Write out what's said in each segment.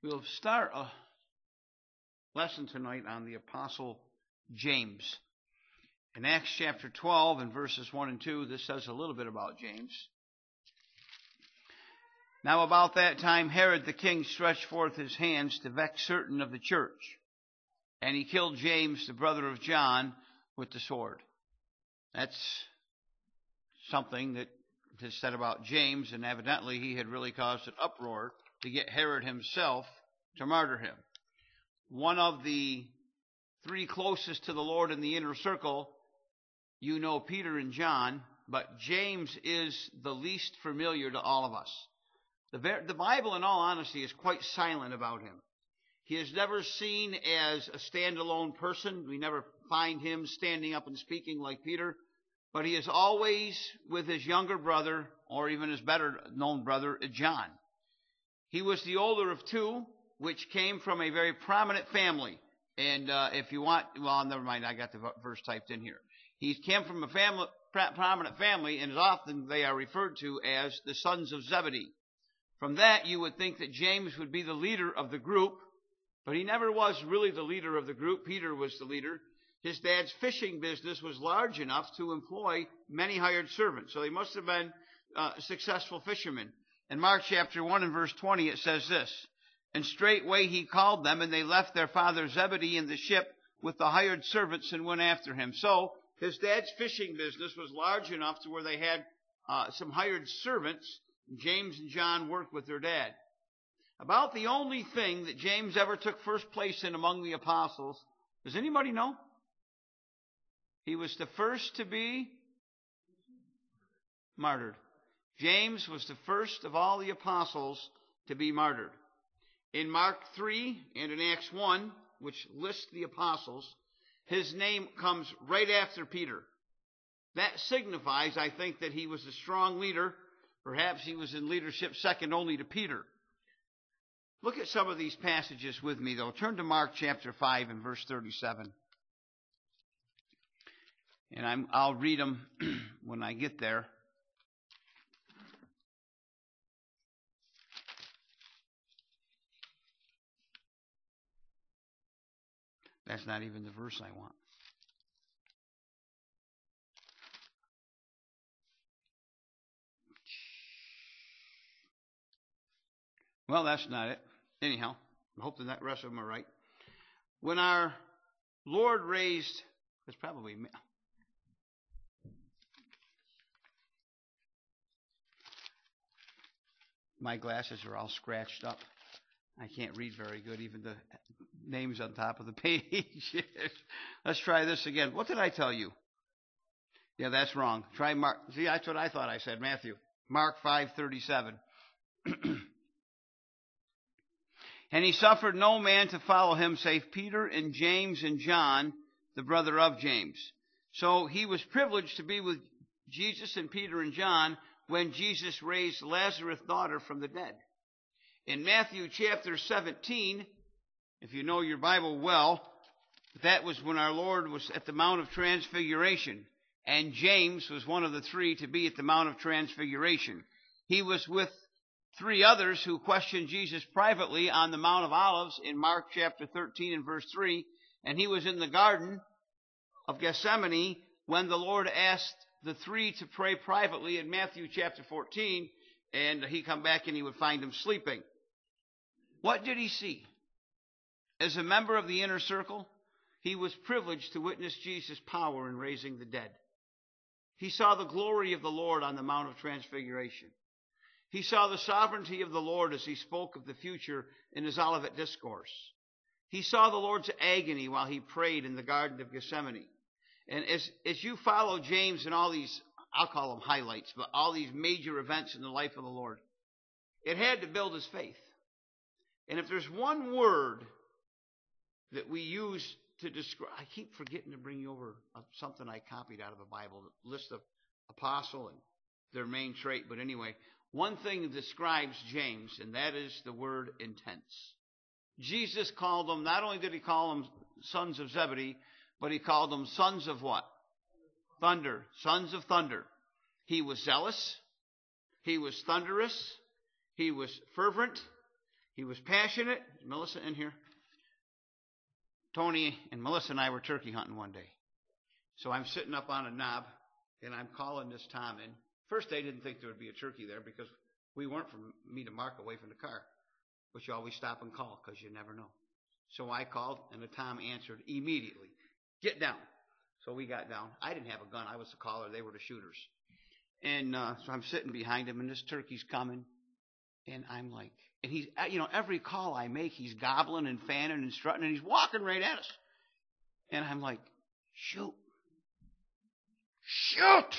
We'll start a lesson tonight on the Apostle James. In Acts chapter 12 and verses 1 and 2, this says a little bit about James. Now about that time Herod the king stretched forth his hands to vex certain of the church, and he killed James, the brother of John, with the sword. That's something that is said about James, and evidently he had really caused an uproar to get Herod himself to murder him. One of the three closest to the Lord in the inner circle, you know Peter and John, but James is the least familiar to all of us. The Bible, in all honesty, is quite silent about him. He is never seen as a standalone person. We never find him standing up and speaking like Peter, but he is always with his younger brother, or even his better-known brother, John. He was the older of two, which came from a very prominent family. And if you want, well, never mind, I got the verse typed in here. He came from a prominent family, and as often they are referred to as the sons of Zebedee. From that, you would think that James would be the leader of the group, but he never was really the leader of the group. Peter was the leader. His dad's fishing business was large enough to employ many hired servants, so they must have been successful fishermen. In Mark chapter 1 and verse 20, it says this, "And straightway he called them, and they left their father Zebedee in the ship with the hired servants and went after him." So his dad's fishing business was large enough to where they had some hired servants. James and John worked with their dad. About the only thing that James ever took first place in among the apostles, does anybody know? He was the first to be martyred. James was the first of all the apostles to be martyred. In Mark 3 and in Acts 1, which lists the apostles, his name comes right after Peter. That signifies, I think, that he was a strong leader. Perhaps he was in leadership second only to Peter. Look at some of these passages with me, though. Turn to Mark chapter 5 and verse 37. And I'll read them when I get there. That's not even the verse I want. Well, that's not it. Anyhow, I'm hoping that rest of them are right. When our Lord raised, it's probably, my glasses are all scratched up. I can't read very good, even the names on top of the page. Let's try this again. What did I tell you? Yeah, that's wrong. Try Mark. See, that's what I thought I said, Matthew. Mark 5:37. "And he suffered no man to follow him save Peter and James and John, the brother of James." So he was privileged to be with Jesus and Peter and John when Jesus raised Lazarus' daughter from the dead. In Matthew chapter 17, if you know your Bible well, that was when our Lord was at the Mount of Transfiguration. And James was one of the three to be at the Mount of Transfiguration. He was with three others who questioned Jesus privately on the Mount of Olives in Mark chapter 13 and verse 3. And he was in the Garden of Gethsemane when the Lord asked the three to pray privately in Matthew chapter 14. And he come back and he would find them sleeping. What did he see? As a member of the inner circle, he was privileged to witness Jesus' power in raising the dead. He saw the glory of the Lord on the Mount of Transfiguration. He saw the sovereignty of the Lord as he spoke of the future in his Olivet Discourse. He saw the Lord's agony while he prayed in the Garden of Gethsemane. And as you follow James and all these, I'll call them highlights, but all these major events in the life of the Lord, it had to build his faith. And if there's one word that we use to describe, I keep forgetting to bring you over something I copied out of a Bible, the list of apostle and their main trait. But anyway, one thing that describes James, and that is the word intense. Jesus called them, not only did he call them sons of Zebedee, but he called them sons of what? Thunder. Sons of thunder. He was zealous. He was thunderous. He was fervent. He was passionate. Is Melissa in here? Tony and Melissa and I were turkey hunting one day. So I'm sitting up on a knob, and I'm calling this Tom in. First, they didn't think there would be a turkey there because we weren't from me to Mark away from the car, but you always stop and call because you never know. So I called, and the Tom answered immediately. Get down. So we got down. I didn't have a gun. I was the caller. They were the shooters. And so I'm sitting behind him, and this turkey's coming. And I'm like, and he's, every call I make, he's gobbling and fanning and strutting, and he's walking right at us. And I'm like, shoot. Shoot!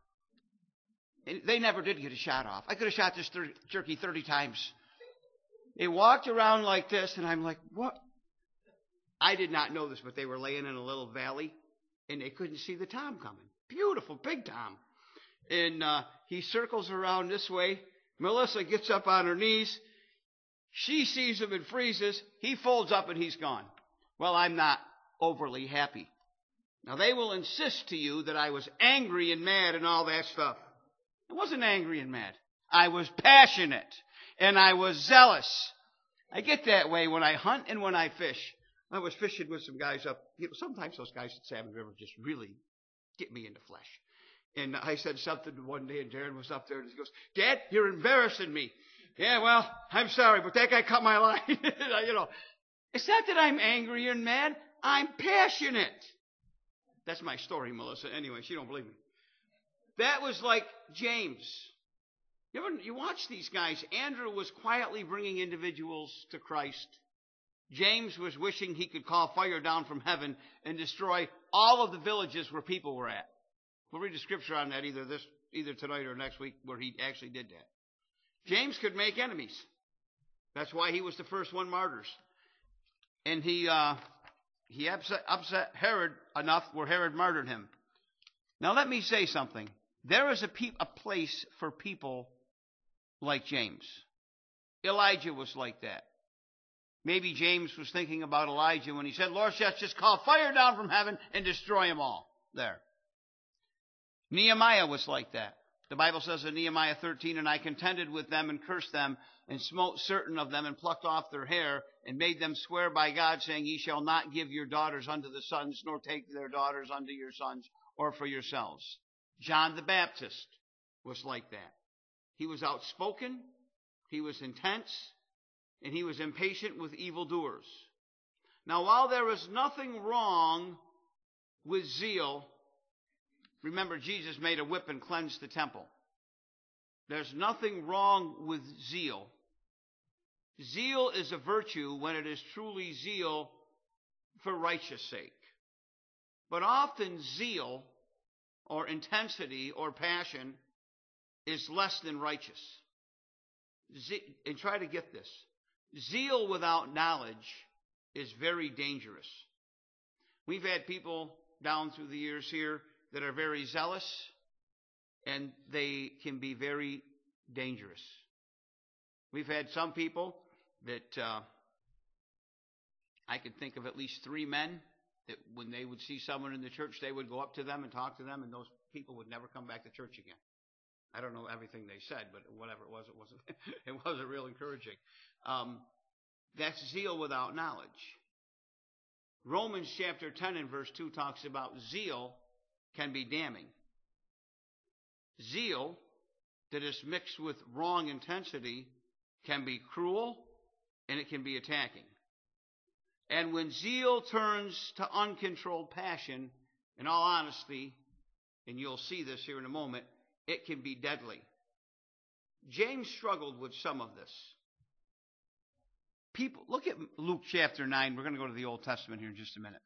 And they never did get a shot off. I could have shot this turkey 30 times. They walked around like this, and I'm like, what? I did not know this, but they were laying in a little valley, and they couldn't see the Tom coming. Beautiful, big Tom. And he circles around this way. Melissa gets up on her knees. She sees him and freezes. He folds up, and he's gone. Well, I'm not overly happy. Now, they will insist to you that I was angry and mad and all that stuff. I wasn't angry and mad. I was passionate, and I was zealous. I get that way when I hunt and when I fish. I was fishing with some guys up. Sometimes those guys at Salmon River just really get me in the flesh. And I said something one day, and Darren was up there, and he goes, Dad, you're embarrassing me. Yeah, well, I'm sorry, but that guy cut my line. It's not that I'm angry and mad. I'm passionate. That's my story, Melissa. Anyway, she don't believe me. That was like James. You watch these guys. Andrew was quietly bringing individuals to Christ. James was wishing he could call fire down from heaven and destroy all of the villages where people were at. We'll read the scripture on that either tonight or next week where he actually did that. James could make enemies. That's why he was the first one martyrs. And he upset Herod enough where Herod murdered him. Now let me say something. There is a place for people like James. Elijah was like that. Maybe James was thinking about Elijah when he said, Lord, let's just call fire down from heaven and destroy them all. There. Nehemiah was like that. The Bible says in Nehemiah 13, and I contended with them and cursed them and smote certain of them and plucked off their hair and made them swear by God, saying, Ye shall not give your daughters unto the sons, nor take their daughters unto your sons, or for yourselves. John the Baptist was like that. He was outspoken, he was intense, and he was impatient with evildoers. Now, while there is nothing wrong with zeal, remember, Jesus made a whip and cleansed the temple. There's nothing wrong with zeal. Zeal is a virtue when it is truly zeal for righteous sake. But often zeal or intensity or passion is less than righteous. And try to get this. Zeal without knowledge is very dangerous. We've had people down through the years here that are very zealous, and they can be very dangerous. We've had some people that I could think of at least 3 men that when they would see someone in the church, they would go up to them and talk to them, and those people would never come back to church again. I don't know everything they said, but whatever it wasn't it wasn't real encouraging. That's zeal without knowledge. Romans chapter 10 and verse 2 talks about zeal can be damning. Zeal that is mixed with wrong intensity can be cruel and it can be attacking. And when zeal turns to uncontrolled passion, in all honesty, and you'll see this here in a moment, it can be deadly. James struggled with some of this. People, look at Luke chapter 9. We're going to go to the Old Testament here in just a minute.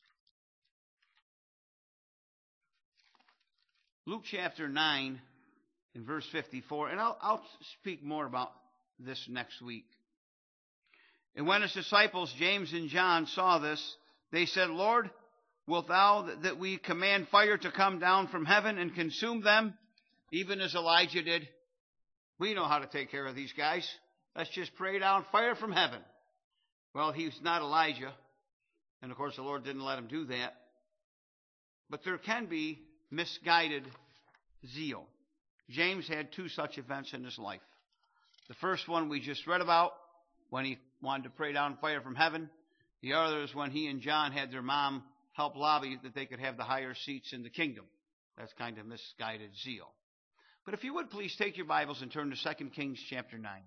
Luke chapter 9 and verse 54, and I'll speak more about this next week. And when his disciples, James and John, saw this, they said, Lord, wilt thou that we command fire to come down from heaven and consume them, even as Elijah did? We know how to take care of these guys. Let's just pray down fire from heaven. Well, he's not Elijah. And of course, the Lord didn't let him do that. But there can be misguided zeal. James had 2 such events in his life. The first one we just read about, when he wanted to pray down fire from heaven. The other is when he and John had their mom help lobby that they could have the higher seats in the kingdom. That's kind of misguided zeal. But if you would please take your Bibles and turn to 2 Kings chapter 9.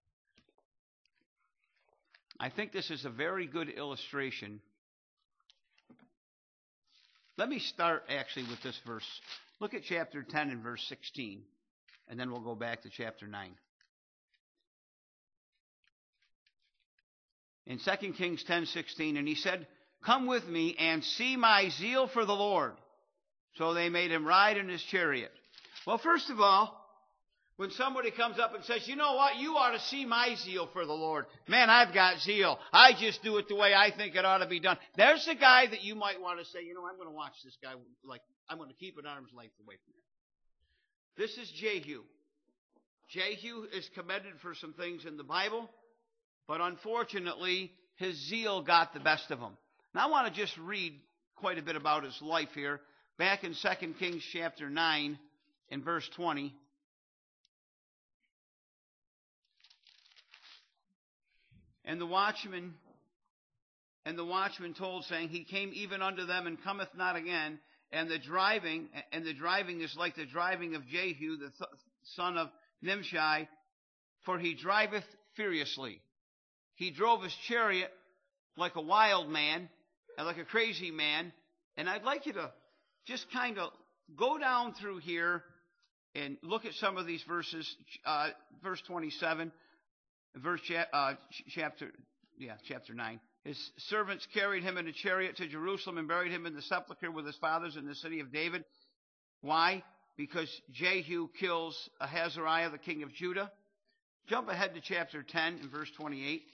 I think this is a very good illustration. Let me start actually with this verse. Look at chapter 10 and verse 16, and then we'll go back to chapter 9. In 2 Kings 10:16, and he said, "Come with me and see my zeal for the Lord." So they made him ride in his chariot. Well, first of all, when somebody comes up and says, "You know what, you ought to see my zeal for the Lord. Man, I've got zeal. I just do it the way I think it ought to be done." There's a guy that you might want to say, I'm going to watch this guy, like I'm going to keep an arm's length away from him. This is Jehu. Jehu is commended for some things in the Bible, but unfortunately, his zeal got the best of him. Now I want to just read quite a bit about his life here. Back in 2 Kings chapter 9, in verse 20. And the watchman told, saying, "He came even unto them, and cometh not again. And the driving is like the driving of Jehu, the son of Nimshi, for he driveth furiously." He drove his chariot like a wild man, and like a crazy man. And I'd like you to just kind of go down through here and look at some of these verses. Verse 27, chapter 9. His servants carried him in a chariot to Jerusalem and buried him in the sepulchre with his fathers in the city of David. Why? Because Jehu kills Ahaziah, the king of Judah. Jump ahead to chapter 10 and verse 28.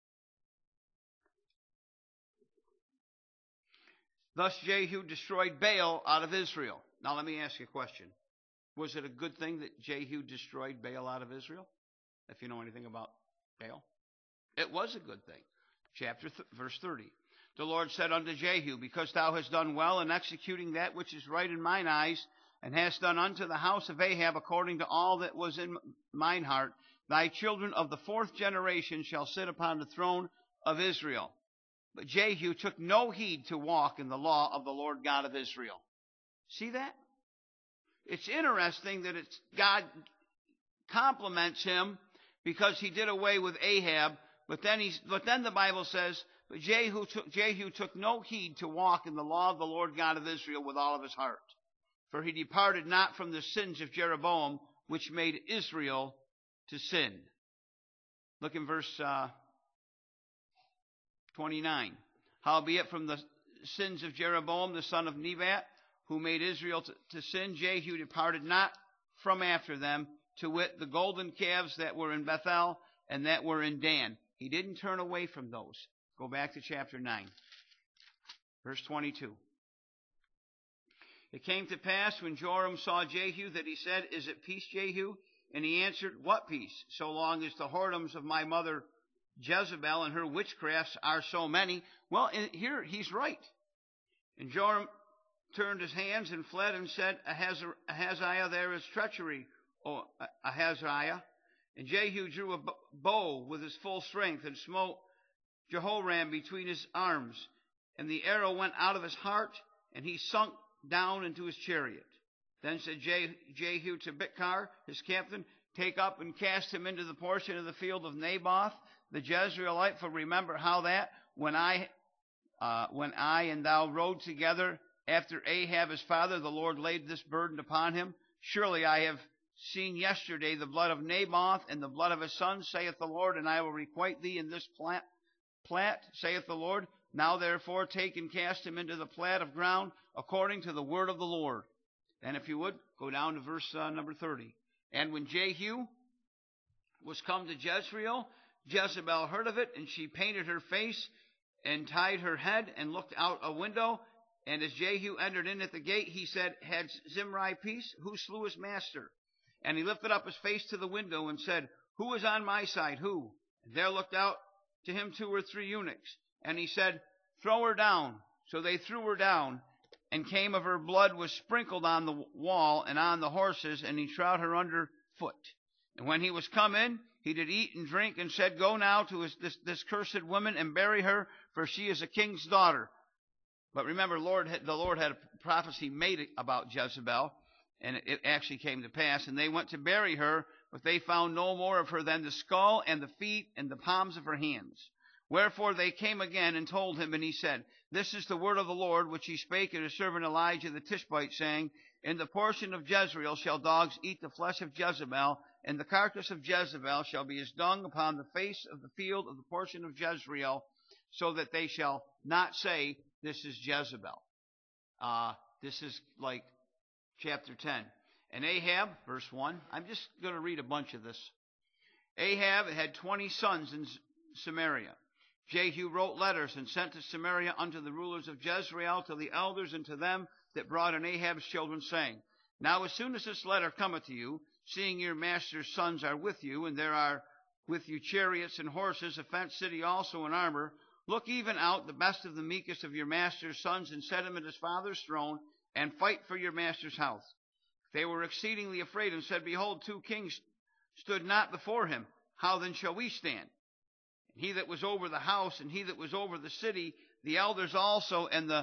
Thus Jehu destroyed Baal out of Israel. Now let me ask you a question. Was it a good thing that Jehu destroyed Baal out of Israel? If you know anything about Baal. It was a good thing. Verse 30. The Lord said unto Jehu, "Because thou hast done well in executing that which is right in mine eyes, and hast done unto the house of Ahab according to all that was in mine heart, thy children of the 4th generation shall sit upon the throne of Israel." But Jehu took no heed to walk in the law of the Lord God of Israel. See that? It's interesting that God compliments him because he did away with Ahab, but then the Bible says, "But Jehu took no heed to walk in the law of the Lord God of Israel with all of his heart. For he departed not from the sins of Jeroboam, which made Israel to sin." Look in verse 29. "Howbeit from the sins of Jeroboam the son of Nebat, who made Israel to sin, Jehu departed not from after them, to wit, the golden calves that were in Bethel and that were in Dan." He didn't turn away from those. Go back to chapter 9. Verse 22. "It came to pass when Joram saw Jehu that he said, Is it peace, Jehu? And he answered, What peace? So long as the whoredoms of my mother Jezebel and her witchcrafts are so many." Well, here he's right. "And Joram turned his hands and fled and said, Ahaziah, there is treachery, O Ahaziah. And Jehu drew a bow with his full strength and smote Jehoram between his arms. And the arrow went out of his heart, and he sunk down into his chariot. Then said Jehu to Bidkar, his captain, Take up and cast him into the portion of the field of Naboth, the Jezreelite, for remember how that, when I and thou rode together after Ahab his father, the Lord laid this burden upon him. Surely I have seen yesterday the blood of Naboth and the blood of his son, saith the Lord, and I will requite thee in this plat, saith the Lord. Now therefore take and cast him into the plat of ground, according to the word of the Lord." And if you would, go down to verse number 30. "And when Jehu was come to Jezreel, Jezebel heard of it, and she painted her face and tied her head and looked out a window. And as Jehu entered in at the gate, he said, Had Zimri peace? Who slew his master? And he lifted up his face to the window and said, Who is on my side? Who? And there looked out to him 2 or 3 eunuchs. And he said, Throw her down. So they threw her down, and came of her blood was sprinkled on the wall and on the horses, and he trod her under foot. And when he was come in, he did eat and drink, and said, Go now to this cursed woman and bury her, for she is a king's daughter. But remember, the Lord had a prophecy made about Jezebel, and it actually came to pass. And they went to bury her, but they found no more of her than the skull and the feet and the palms of her hands. Wherefore they came again and told him, and he said, This is the word of the Lord, which he spake to his servant Elijah the Tishbite, saying, In the portion of Jezreel shall dogs eat the flesh of Jezebel, and the carcass of Jezebel shall be as dung upon the face of the field of the portion of Jezreel, so that they shall not say, This is Jezebel. This is like chapter 10. And Ahab, verse 1, I'm just going to read a bunch of this. Ahab had 20 sons in Samaria. Jehu wrote letters and sent to Samaria unto the rulers of Jezreel, to the elders, and to them that brought in Ahab's children, saying, Now as soon as this letter cometh to you, seeing your master's sons are with you, and there are with you chariots and horses, a fenced city also in armor, look even out the best of the meekest of your master's sons, and set him at his father's throne, and fight for your master's house. They were exceedingly afraid, and said, Behold, 2 kings stood not before him. How then shall we stand? He that was over the house, and he that was over the city, the elders also, and the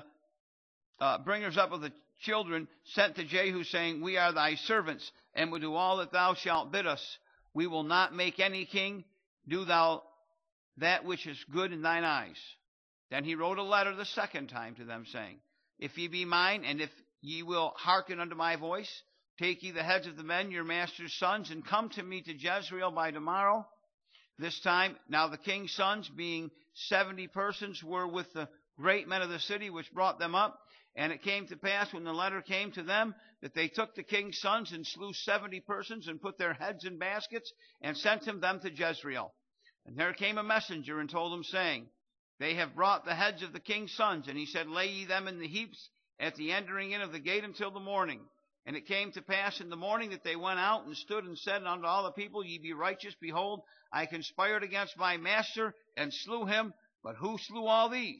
bringers up of the children, sent to Jehu, saying, We are thy servants, and will do all that thou shalt bid us. We will not make any king. Do thou that which is good in thine eyes. Then he wrote a letter the second time to them, saying, If ye be mine, and if ye will hearken unto my voice, take ye the heads of the men, your master's sons, and come to me to Jezreel by tomorrow. This time, now the king's sons, being 70 persons, were with the great men of the city, which brought them up. And it came to pass, when the letter came to them, that they took the king's sons, and slew 70 persons, and put their heads in baskets, and sent them to Jezreel. And there came a messenger, and told them, saying, They have brought the heads of the king's sons. And he said, Lay ye them in the heaps at the entering in of the gate until the morning. And it came to pass in the morning that they went out and stood and said unto all the people, Ye be righteous, behold, I conspired against my master, and slew him. But who slew all these?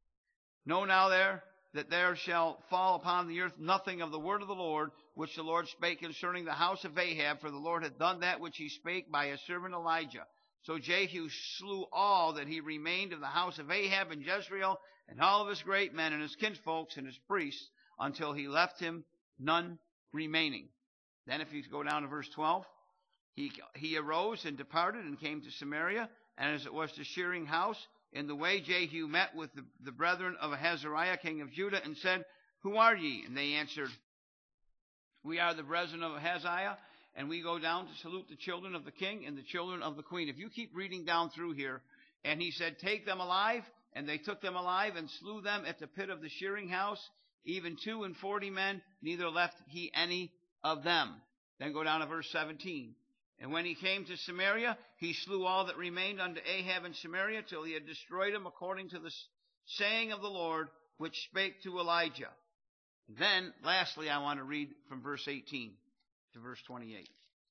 Know now that there shall fall upon the earth nothing of the word of the Lord, which the Lord spake concerning the house of Ahab, for the Lord hath done that which he spake by his servant Elijah. So Jehu slew all that he remained of the house of Ahab in Jezreel, and all of his great men, and his kinsfolks, and his priests, until he left him none remaining. Then if you go down to verse 12, he arose and departed and came to Samaria, and as it was the shearing house, in the way Jehu met with the brethren of Ahazariah, king of Judah, and said, Who are ye? And they answered, We are the brethren of Ahaziah, and we go down to salute the children of the king and the children of the queen. If you keep reading down through here, and he said, Take them alive, and they took them alive, and slew them at the pit of the shearing house, even 42 men, neither left he any of them. Then go down to verse 17. And when he came to Samaria, he slew all that remained unto Ahab in Samaria, till he had destroyed them, according to the saying of the Lord, which spake to Elijah. Then, lastly, I want to read from verse 18 to verse 28.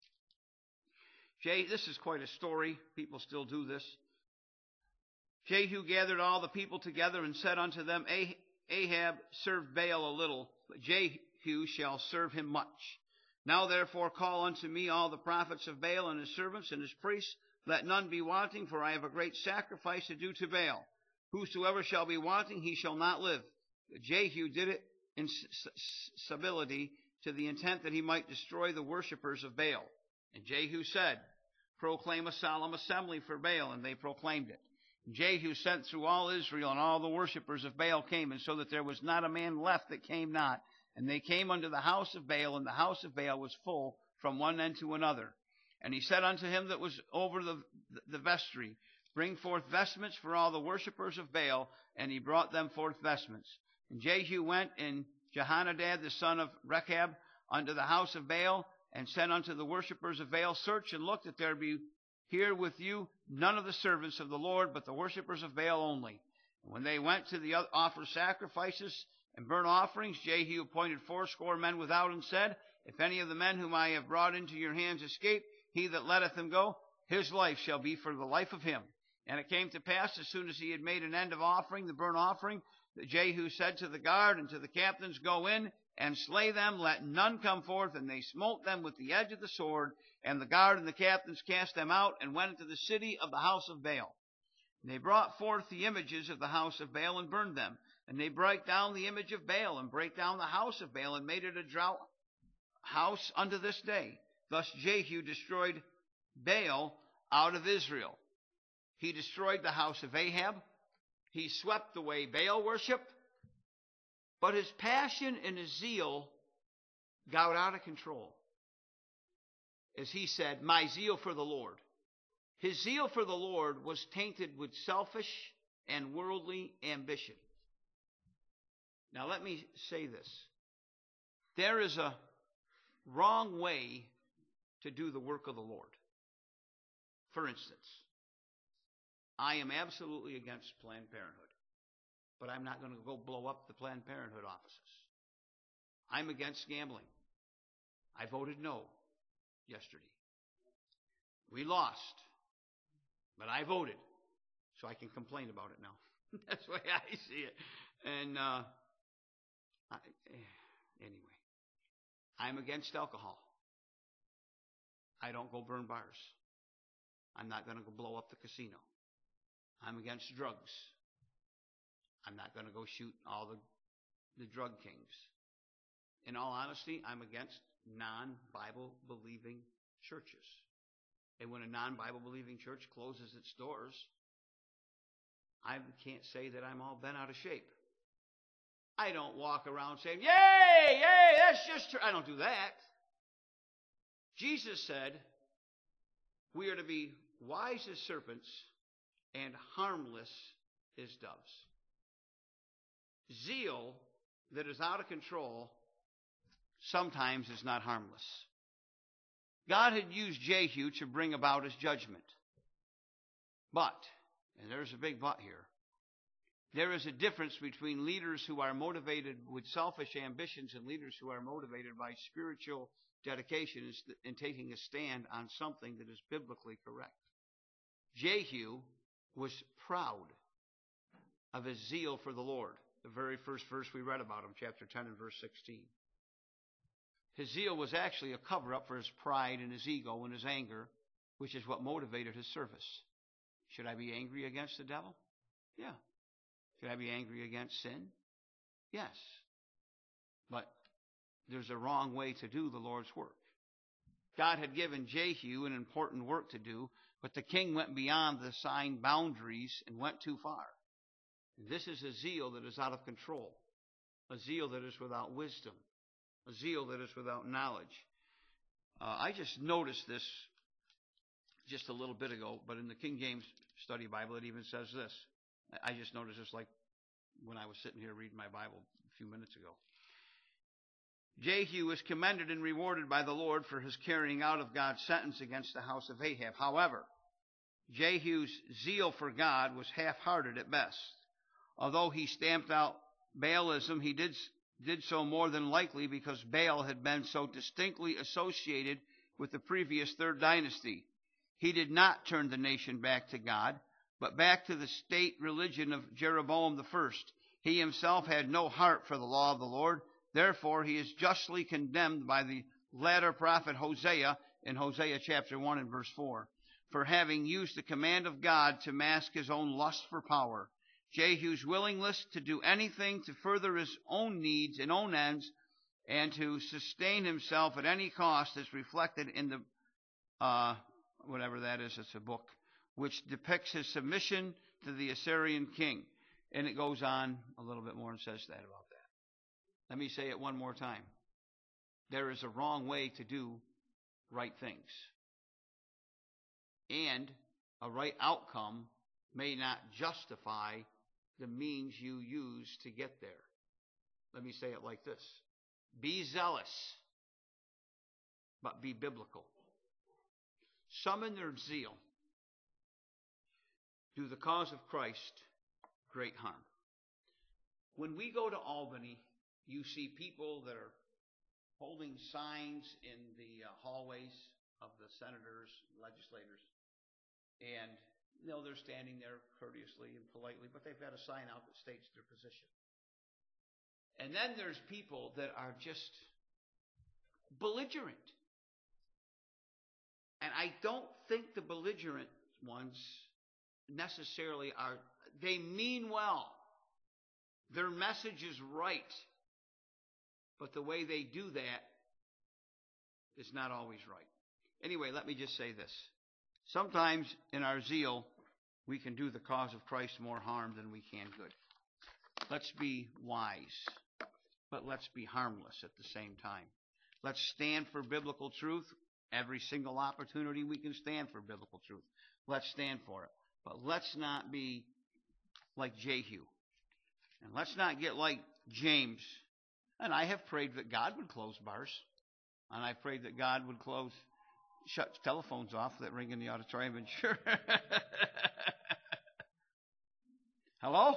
This is quite a story. People still do this. Jehu gathered all the people together and said unto them, Ahab served Baal a little, but Jehu shall serve him much. Now therefore call unto me all the prophets of Baal, and his servants, and his priests. Let none be wanting, for I have a great sacrifice to do to Baal. Whosoever shall be wanting, he shall not live. But Jehu did it in civility, to the intent that he might destroy the worshippers of Baal. And Jehu said, Proclaim a solemn assembly for Baal, and they proclaimed it. And Jehu sent through all Israel, and all the worshippers of Baal came, and so that there was not a man left that came not. And they came unto the house of Baal, and the house of Baal was full from one end to another. And he said unto him that was over the vestry, Bring forth vestments for all the worshippers of Baal. And he brought them forth vestments. And Jehu went in Jehonadab the son of Rechab unto the house of Baal, and said unto the worshippers of Baal, Search and look that there be here with you none of the servants of the Lord, but the worshippers of Baal only. And when they went to the offer sacrifices and burnt offerings, Jehu appointed 80 men without, and said, If any of the men whom I have brought into your hands escape, he that letteth him go, his life shall be for the life of him. And it came to pass, as soon as he had made an end of offering the burnt offering, that Jehu said to the guard and to the captains, Go in, and slay them, let none come forth. And they smote them with the edge of the sword, and the guard and the captains cast them out, and went into the city of the house of Baal. And they brought forth the images of the house of Baal, and burned them. And they brake down the image of Baal, and brake down the house of Baal, and made it a draught house unto this day. Thus Jehu destroyed Baal out of Israel. He destroyed the house of Ahab. He swept away Baal worship. But his passion and his zeal got out of control. As he said, my zeal for the Lord. His zeal for the Lord was tainted with selfish and worldly ambition. Now let me say this. There is a wrong way to do the work of the Lord. For instance, I am absolutely against Planned Parenthood, but I'm not going to go blow up the Planned Parenthood offices. I'm against gambling. I voted no yesterday. We lost, but I voted, so I can complain about it now. That's the way I see it. And anyway, I'm against alcohol. I don't go burn bars. I'm not going to go blow up the casino. I'm against drugs. I'm not going to go shoot all the drug kings. In all honesty, I'm against non-Bible believing churches. And when a non-Bible believing church closes its doors, I can't say that I'm all bent out of shape. I don't walk around saying, yay, yay, that's just true. I don't do that. Jesus said we are to be wise as serpents and harmless as doves. Zeal that is out of control sometimes is not harmless. God had used Jehu to bring about his judgment. But, and there's a big but here, there is a difference between leaders who are motivated with selfish ambitions and leaders who are motivated by spiritual dedication and taking a stand on something that is biblically correct. Jehu was proud of his zeal for the Lord. The very first verse we read about him, chapter 10 and verse 16. His zeal was actually a cover-up for his pride and his ego and his anger, which is what motivated his service. Should I be angry against the devil? Yeah. Should I be angry against sin? Yes. But there's a wrong way to do the Lord's work. God had given Jehu an important work to do, but the king went beyond the assigned boundaries and went too far. This is a zeal that is out of control, a zeal that is without wisdom, a zeal that is without knowledge. I just noticed this just a little bit ago, but in the King James Study Bible it even says this. I just noticed this like when I was sitting here reading my Bible a few minutes ago. Jehu was commended and rewarded by the Lord for his carrying out of God's sentence against the house of Ahab. However, Jehu's zeal for God was half-hearted at best. Although he stamped out Baalism, he did so more than likely because Baal had been so distinctly associated with the previous third dynasty. He did not turn the nation back to God, but back to the state religion of Jeroboam I. He himself had no heart for the law of the Lord. Therefore, he is justly condemned by the latter prophet Hosea in Hosea chapter 1 and verse 4, for having used the command of God to mask his own lust for power. Jehu's willingness to do anything to further his own needs and own ends and to sustain himself at any cost is reflected in the, whatever that is, it's a book, which depicts his submission to the Assyrian king. And it goes on a little bit more and says that about that. Let me say it one more time. There is a wrong way to do right things. And a right outcome may not justify the means you use to get there. Let me say it like this. Be zealous, but be biblical. Some in their zeal do the cause of Christ great harm. When we go to Albany, you see people that are holding signs in the hallways of the senators, legislators, and they're standing there courteously and politely, but they've got a sign out that states their position. And then there's people that are just belligerent. And I don't think the belligerent ones necessarily are, they mean well. Their message is right. But the way they do that is not always right. Anyway, let me just say this. Sometimes in our zeal, we can do the cause of Christ more harm than we can good. Let's be wise, but let's be harmless at the same time. Let's stand for biblical truth. Every single opportunity we can stand for biblical truth. Let's stand for it. But let's not be like Jehu. And let's not get like James. And I have prayed that God would close bars. And I prayed that God would shut telephones off that ring in the auditorium. And sure. Hello?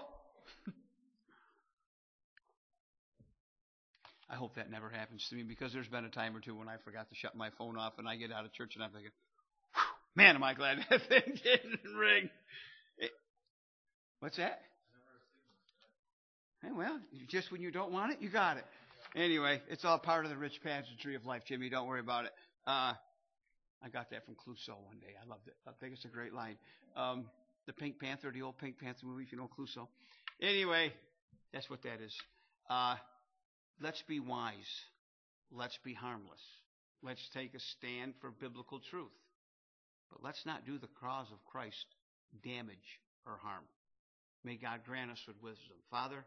I hope that never happens to me, because there's been a time or two when I forgot to shut my phone off and I get out of church and I'm thinking, man, am I glad that thing didn't ring. What's that? Hey, well, just when you don't want it, you got it. Anyway, it's all part of the rich pageantry of life, Jimmy. Don't worry about it. I got that from Clouseau one day. I loved it. I think it's a great line. The Pink Panther, the old Pink Panther movie, if you know Clouseau. Anyway, that's what that is. Let's be wise. Let's be harmless. Let's take a stand for biblical truth. But let's not do the cause of Christ damage or harm. May God grant us with wisdom. Father,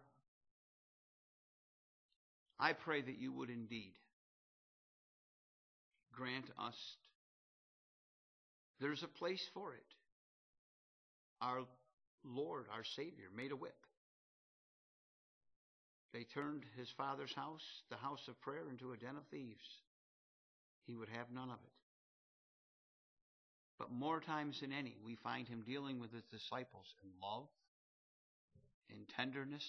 I pray that you would indeed grant us. There's a place for it. Our Lord, our Savior, made a whip. They turned his father's house, the house of prayer, into a den of thieves. He would have none of it. But more times than any, we find him dealing with his disciples in love, in tenderness.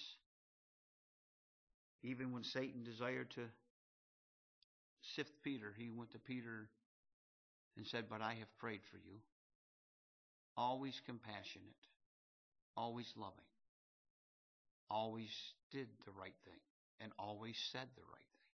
Even when Satan desired to sift Peter, he went to Peter and said, but I have prayed for you. Always compassionate, always loving, always did the right thing, and always said the right thing.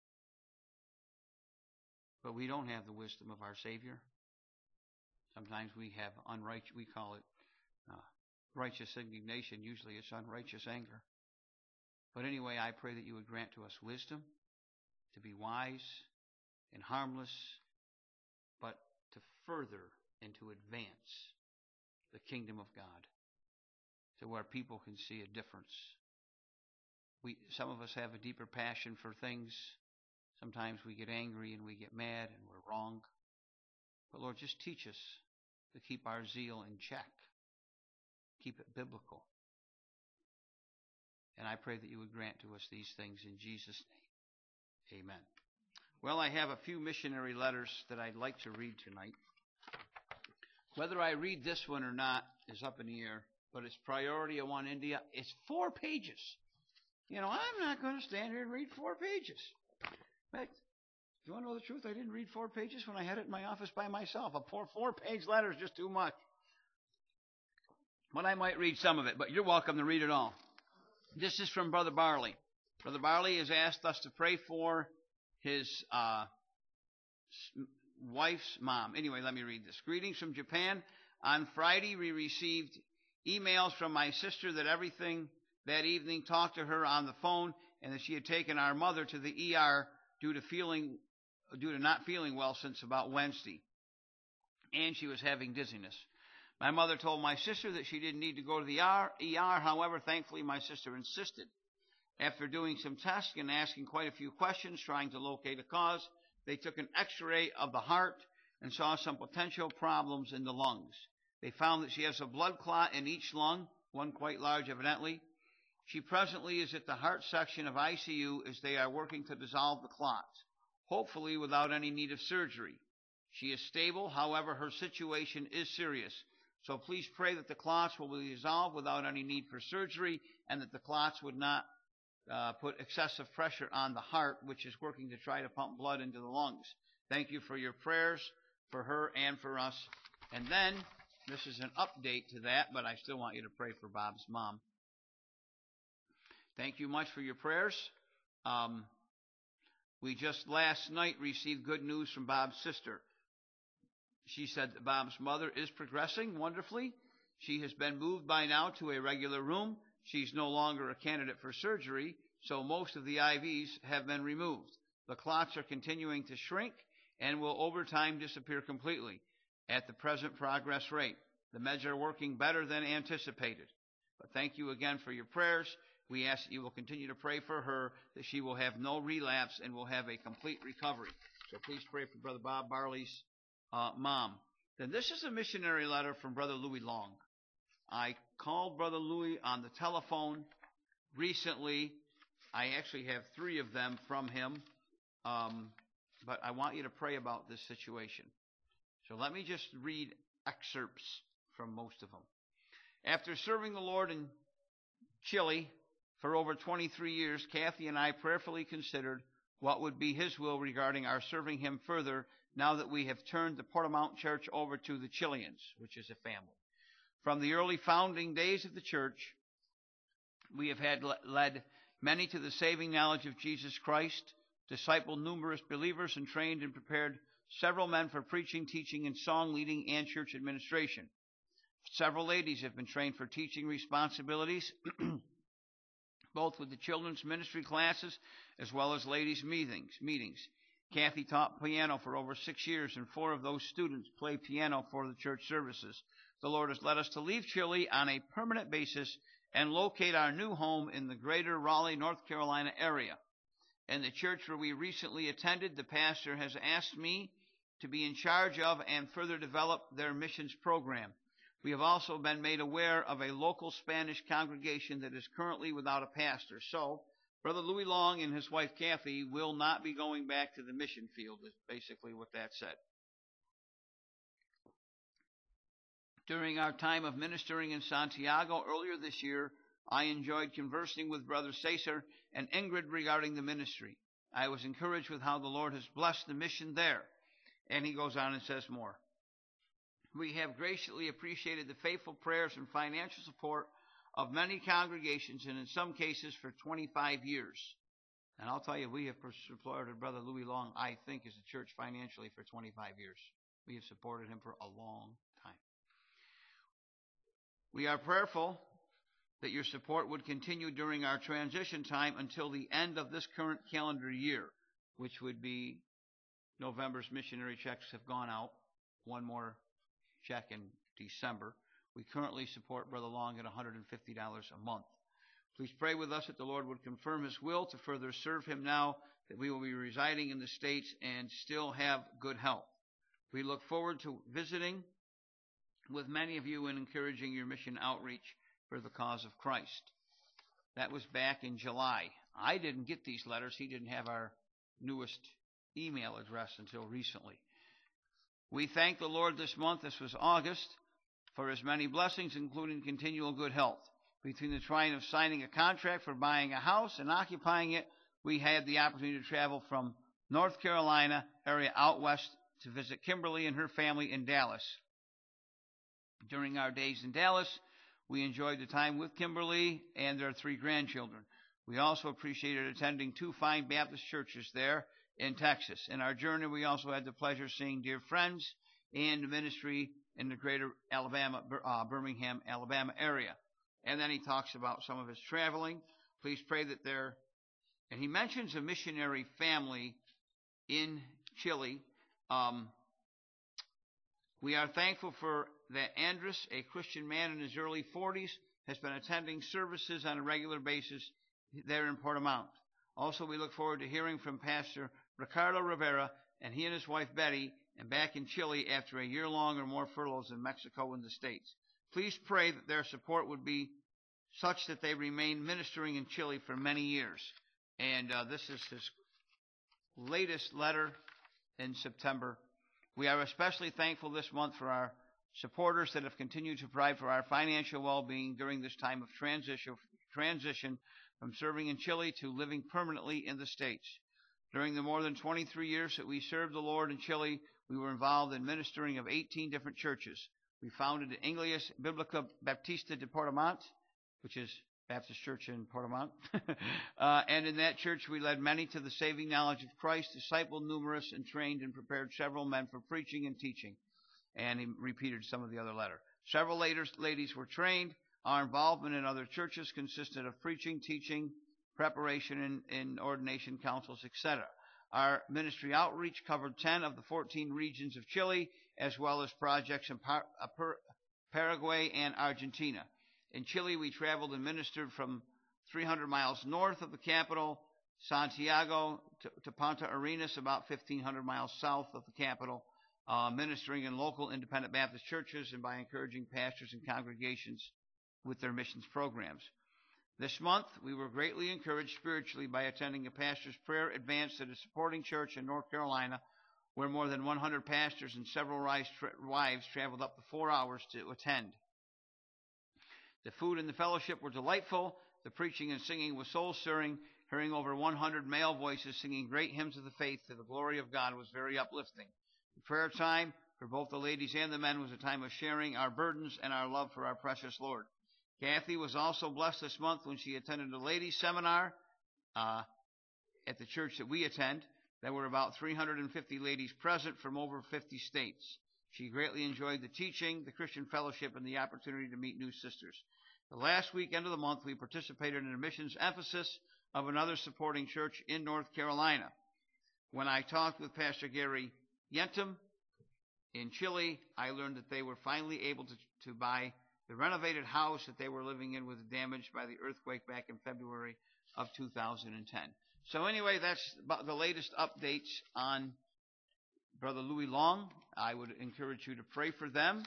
But we don't have the wisdom of our Savior. Sometimes we have unrighteous, we call it righteous indignation. Usually it's unrighteous anger. But anyway, I pray that you would grant to us wisdom, to be wise and harmless, but to further and to advance the kingdom of God to where people can see a difference. Some of us have a deeper passion for things. Sometimes we get angry and we get mad and we're wrong. But Lord, just teach us to keep our zeal in check. Keep it biblical. And I pray that you would grant to us these things in Jesus' name. Amen. Well, I have a few missionary letters that I'd like to read tonight. Whether I read this one or not is up in the air, but it's Priority of One India. It's 4 pages. You know, I'm not going to stand here and read 4 pages. In fact, if you want to know the truth, I didn't read 4 pages when I had it in my office by myself. A 4-page letter is just too much. But I might read some of it, but you're welcome to read it all. This is from Brother Barley. Brother Barley has asked us to pray for his wife's mom. Anyway, let me read this. Greetings from Japan. On Friday, we received emails from my sister that everything that evening talked to her on the phone and that she had taken our mother to the ER due to not feeling well since about Wednesday. And she was having dizziness. My mother told my sister that she didn't need to go to the ER. However, thankfully, my sister insisted. After doing some tests and asking quite a few questions, trying to locate a cause, they took an x-ray of the heart and saw some potential problems in the lungs. They found that she has a blood clot in each lung, one quite large evidently. She presently is at the heart section of ICU as they are working to dissolve the clots, hopefully without any need of surgery. She is stable, however, her situation is serious. So please pray that the clots will be dissolved without any need for surgery and that the clots would not put excessive pressure on the heart, which is working to try to pump blood into the lungs. Thank you for your prayers for her and for us. And then, this is an update to that, but I still want you to pray for Bob's mom. Thank you much for your prayers. We just last night received good news from Bob's sister. She said that Bob's mother is progressing wonderfully. She has been moved by now to a regular room. She's no longer a candidate for surgery, so most of the IVs have been removed. The clots are continuing to shrink and will over time disappear completely at the present progress rate. The meds are working better than anticipated. But thank you again for your prayers. We ask that you will continue to pray for her, that she will have no relapse and will have a complete recovery. So please pray for Brother Bob Barley's mom. Then this is a missionary letter from Brother Louis Long. I called Brother Louis on the telephone recently. I actually have 3 of them from him, but I want you to pray about this situation. So let me just read excerpts from most of them. After serving the Lord in Chile for over 23 years, Kathy and I prayerfully considered what would be His will regarding our serving Him further now that we have turned the Portamount Church over to the Chileans, which is a family. From the early founding days of the church, we have had led many to the saving knowledge of Jesus Christ, discipled numerous believers, and trained and prepared several men for preaching, teaching, and song leading and church administration. Several ladies have been trained for teaching responsibilities, both with the children's ministry classes as well as ladies' meetings. Kathy taught piano for over 6 years, and 4 of those students play piano for the church services. The Lord has led us to leave Chile on a permanent basis and locate our new home in the greater Raleigh, North Carolina area. In the church where we recently attended, the pastor has asked me to be in charge of and further develop their missions program. We have also been made aware of a local Spanish congregation that is currently without a pastor. So, Brother Louis Long and his wife Kathy will not be going back to the mission field, is basically what that said. During our time of ministering in Santiago earlier this year, I enjoyed conversing with Brother Cesar and Ingrid regarding the ministry. I was encouraged with how the Lord has blessed the mission there. And he goes on and says more. We have graciously appreciated the faithful prayers and financial support of many congregations, and in some cases for 25 years. And I'll tell you, we have supported Brother Louis Long, I think, as a church financially for 25 years. We have supported him for a long time. We are prayerful that your support would continue during our transition time until the end of this current calendar year, which would be November's missionary checks have gone out. One more check in December. We currently support Brother Long at $150 a month. Please pray with us that the Lord would confirm His will to further serve Him now that we will be residing in the States and still have good health. We look forward to visiting with many of you and encouraging your mission outreach for the cause of Christ. That was back in July. I didn't get these letters. He didn't have our newest email address until recently. We thank the Lord this month, this was August, for His many blessings, including continual good health. Between the trying of signing a contract for buying a house and occupying it, we had the opportunity to travel from North Carolina area out west to visit Kimberly and her family in Dallas. During our days in Dallas, we enjoyed the time with Kimberly and their 3 grandchildren. We also appreciated attending 2 fine Baptist churches there in Texas. In our journey, we also had the pleasure of seeing dear friends and ministry in the greater Birmingham, Alabama area. And then he talks about some of his traveling. Please pray that and he mentions a missionary family in Chile. We are thankful for that Andres, a Christian man in his early 40s, has been attending services on a regular basis there in Portamount. Also, we look forward to hearing from Pastor Ricardo Rivera and he and his wife Betty, and back in Chile after a year-long or more furloughs in Mexico and the States. Please pray that their support would be such that they remain ministering in Chile for many years. And this is his latest letter in September. We are especially thankful this month for our supporters that have continued to provide for our financial well-being during this time of transition from serving in Chile to living permanently in the States. During the more than 23 years that we served the Lord in Chile, we were involved in ministering of 18 different churches. We founded the Iglesia Biblica Baptista de Portamont, which is Baptist Church in Portamont. And in that church we led many to the saving knowledge of Christ, discipled numerous, and trained and prepared several men for preaching and teaching. And he repeated some of the other letter. Several ladies were trained. Our involvement in other churches consisted of preaching, teaching, preparation in ordination councils, etc. Our ministry outreach covered 10 of the 14 regions of Chile, as well as projects in Paraguay and Argentina. In Chile, we traveled and ministered from 300 miles north of the capital, Santiago, to Punta Arenas, about 1,500 miles south of the capital, ministering in local independent Baptist churches and by encouraging pastors and congregations with their missions programs. This month, we were greatly encouraged spiritually by attending a pastor's prayer advance at a supporting church in North Carolina, where more than 100 pastors and several wives traveled up to 4 hours to attend. The food and the fellowship were delightful. The preaching and singing was soul-stirring. Hearing over 100 male voices singing great hymns of the faith to the glory of God was very uplifting. The prayer time for both the ladies and the men was a time of sharing our burdens and our love for our precious Lord. Kathy was also blessed this month when she attended a ladies' seminar at the church that we attend. There were about 350 ladies present from over 50 states. She greatly enjoyed the teaching, the Christian fellowship, and the opportunity to meet new sisters. The last weekend of the month, we participated in a missions emphasis of another supporting church in North Carolina. When I talked with Pastor Gary Yentum in Chile, I learned that they were finally able to buy the renovated house that they were living in was damaged by the earthquake back in February of 2010. So anyway, that's about the latest updates on Brother Louis Long. I would encourage you to pray for them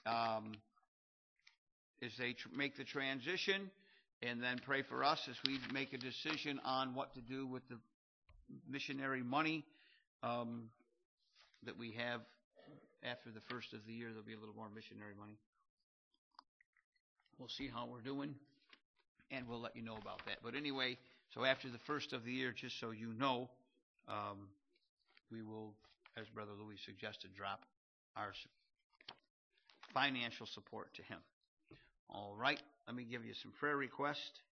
as they make the transition, and then pray for us as we make a decision on what to do with the missionary money that we have after the first of the year. There'll be a little more missionary money. We'll see how we're doing, and we'll let you know about that. But anyway, so after the first of the year, just so you know, we will, as Brother Louis suggested, drop our financial support to him. All right, let me give you some prayer requests.